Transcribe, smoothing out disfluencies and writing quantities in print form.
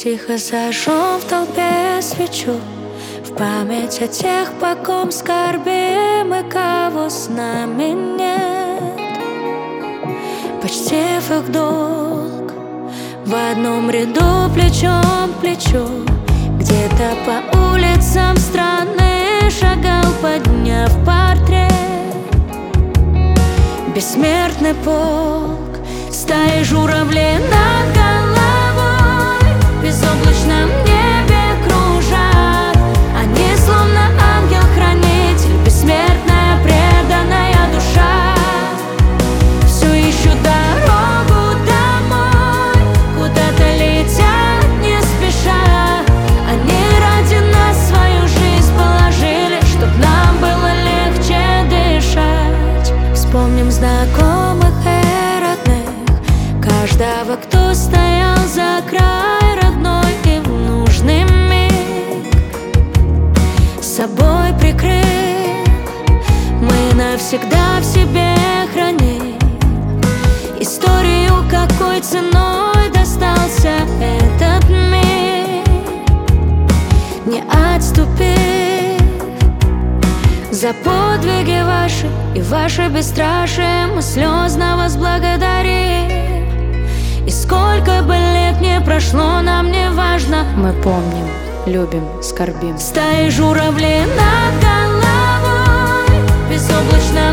Тихо зажжем в толпе свечу, в память о тех, по ком скорбим и кого с нами нет. Почтив их долг, в одном ряду плечом к плечу, где-то по улицам страны шагал, подняв портрет. Бессмертный полк, стаи журавлей над головой, в безоблачном небе кружат. Они словно ангел-хранитель, бессмертная преданная душа. Все ищут дорогу домой, куда-то летят не спеша. Они ради нас свою жизнь положили, чтоб нам было легче дышать. Вспомним знакомых и родных, каждого, кто стоял за край родной и в нужный миг с собой прикрыв, мы навсегда в себе храним историю, какой ценой достался этот мир. Не отступив, за подвиги ваши и ваше бесстрашие мы слезно вас благодарим. И сколько бы лет не прошло, нам не важно, Мы помним, любим, скорбим. стаи журавлей над головой, в безоблачном